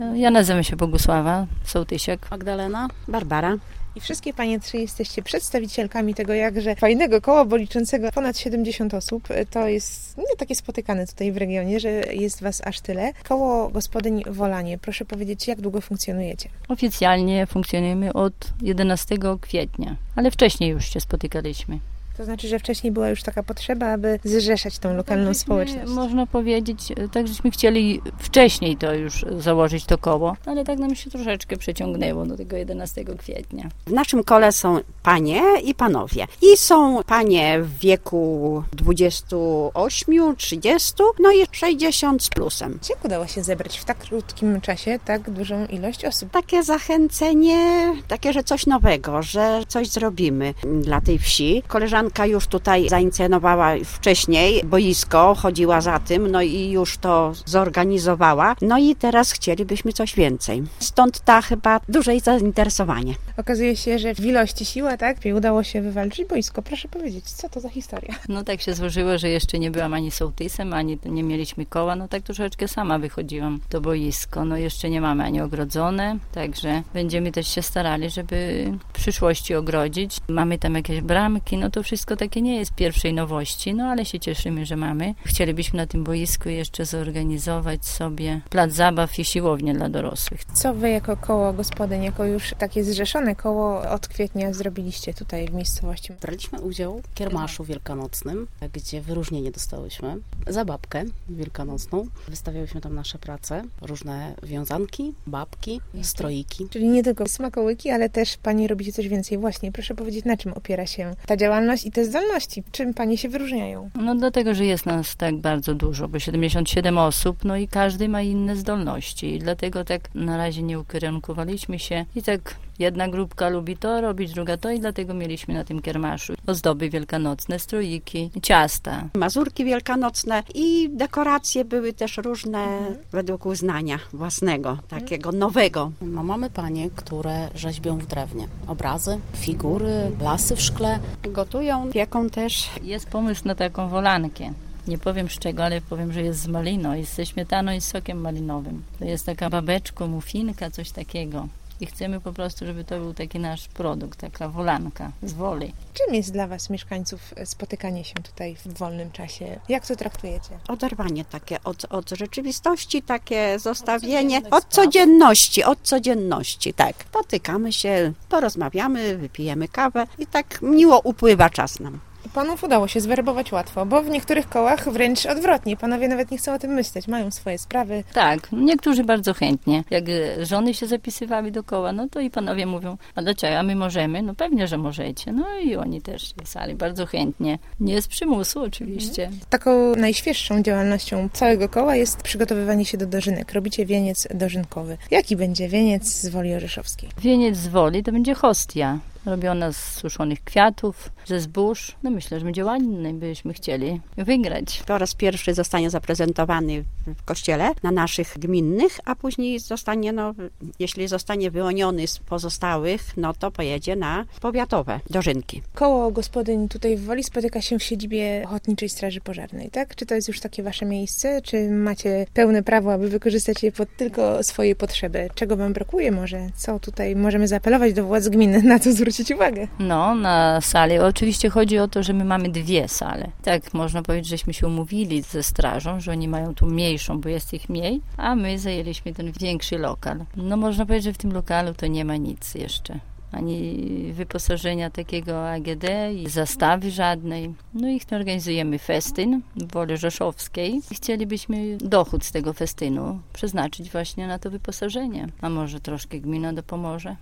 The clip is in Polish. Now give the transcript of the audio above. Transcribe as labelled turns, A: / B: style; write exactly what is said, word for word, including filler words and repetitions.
A: Ja nazywam się Bogusława Sołtysiak.
B: Magdalena. Barbara.
C: I wszystkie panie trzy jesteście przedstawicielkami tego jakże fajnego koła, bo liczącego ponad siedemdziesiąt osób. To jest nie takie spotykane tutaj w regionie, że jest was aż tyle. Koło Gospodyń Wolanie. Proszę powiedzieć, jak długo funkcjonujecie?
A: Oficjalnie funkcjonujemy od jedenastego kwietnia, ale wcześniej już się spotykaliśmy.
C: To znaczy, że wcześniej była już taka potrzeba, aby zrzeszać tą lokalną
A: tak,
C: społeczność.
A: Można powiedzieć, tak żeśmy chcieli wcześniej to już założyć to koło, ale tak nam się troszeczkę przeciągnęło do tego jedenastego kwietnia.
B: W naszym kole są panie i panowie. I są panie w wieku dwudziestu ośmiu, trzydziestu, no i sześćdziesiąt z plusem.
C: Jak udało się zebrać w tak krótkim czasie tak dużą ilość osób?
B: Takie zachęcenie, takie, że coś nowego, że coś zrobimy dla tej wsi. Koleżanka już tutaj zainicjowała wcześniej boisko, chodziła za tym, no i już to zorganizowała. No i teraz chcielibyśmy coś więcej. Stąd ta chyba duże zainteresowanie.
C: Okazuje się, że w ilości siła, tak? I udało się wywalczyć boisko. Proszę powiedzieć, co to za historia?
A: No tak się złożyło, że jeszcze nie byłam ani sołtysem, ani nie mieliśmy koła, no tak troszeczkę sama wychodziłam to boisko. No jeszcze nie mamy ani ogrodzone, także będziemy też się starali, żeby w przyszłości ogrodzić. Mamy tam jakieś bramki, no to wszystko takie nie jest pierwszej nowości, no ale się cieszymy, że mamy. Chcielibyśmy na tym boisku jeszcze zorganizować sobie plac zabaw i siłownię dla dorosłych.
C: Co wy jako koło gospodyń, jako już takie zrzeszone koło od kwietnia zrobiliście tutaj w miejscowości?
D: Braliśmy udział w kiermaszu wielkanocnym, gdzie wyróżnienie dostałyśmy za babkę wielkanocną. Wystawiałyśmy tam nasze prace, różne wiązanki, babki, stroiki.
C: Czyli nie tylko smakołyki, ale też pani robicie coś więcej. Właśnie, proszę powiedzieć, na czym opiera się ta działalność i te zdolności? Czym panie się wyróżniają?
A: No dlatego, że jest nas tak bardzo dużo, bo siedemdziesiąt siedem osób, no i każdy ma inne zdolności i dlatego tak na razie nie ukierunkowaliśmy się i tak jedna grupka lubi to robić, druga to i dlatego mieliśmy na tym kiermaszu ozdoby wielkanocne, stroiki, ciasta.
B: Mazurki wielkanocne i dekoracje były też różne mhm. według uznania własnego, takiego nowego.
D: No, mamy panie, które rzeźbią w drewnie. Obrazy, figury, lasy w szkle.
B: Gotują, pieką też.
A: Jest pomysł na taką wolankę. Nie powiem z czego, ale powiem, że jest z maliną, jest ze śmietaną i z sokiem malinowym. To jest taka babeczko, mufinka, coś takiego. I chcemy po prostu, żeby to był taki nasz produkt, taka wolanka z Woli.
C: Czym jest dla was, mieszkańców, spotykanie się tutaj w wolnym czasie? Jak to traktujecie?
B: Oderwanie takie od, od rzeczywistości, takie zostawienie od codzienności, od codzienności, tak. Spotykamy się, porozmawiamy, wypijemy kawę i tak miło upływa czas nam.
C: Panów udało się zwerbować łatwo, bo w niektórych kołach wręcz odwrotnie. Panowie nawet nie chcą o tym myśleć, mają swoje sprawy.
A: Tak, niektórzy bardzo chętnie. Jak żony się zapisywały do koła, no to i panowie mówią, a dlaczego, a my możemy? No pewnie, że możecie. No i oni też pisali bardzo chętnie. Nie z przymusu oczywiście.
C: Mhm. Taką najświeższą działalnością całego koła jest przygotowywanie się do dożynek. Robicie wieniec dożynkowy. Jaki będzie wieniec z Woli Orzeszowskiej?
A: Wieniec z Woli to będzie hostia. Robiona z suszonych kwiatów, ze zbóż. No myślę, że będzie ładny, byśmy chcieli wygrać.
B: Po raz pierwszy zostanie zaprezentowany w kościele na naszych gminnych, a później zostanie, no, jeśli zostanie wyłoniony z pozostałych, no to pojedzie na powiatowe dożynki.
C: Koło gospodyń tutaj w Woli spotyka się w siedzibie Ochotniczej Straży Pożarnej, tak? Czy to jest już takie wasze miejsce? Czy macie pełne prawo, aby wykorzystać je pod tylko swoje potrzeby? Czego wam brakuje może? Co tutaj możemy zaapelować do władz gminy, na co zwrócić uwagę?
A: No, na sali. Oczywiście chodzi o to, że my mamy dwie sale. Tak, można powiedzieć, żeśmy się umówili ze strażą, że oni mają tu mniejszą, bo jest ich mniej, a my zajęliśmy ten większy lokal. No, można powiedzieć, że w tym lokalu to nie ma nic jeszcze. Ani wyposażenia takiego A G D, i zastawy żadnej. No i organizujemy festyn w Woli Rzeszowskiej. Chcielibyśmy dochód z tego festynu przeznaczyć właśnie na to wyposażenie. A może troszkę gmina dopomoże?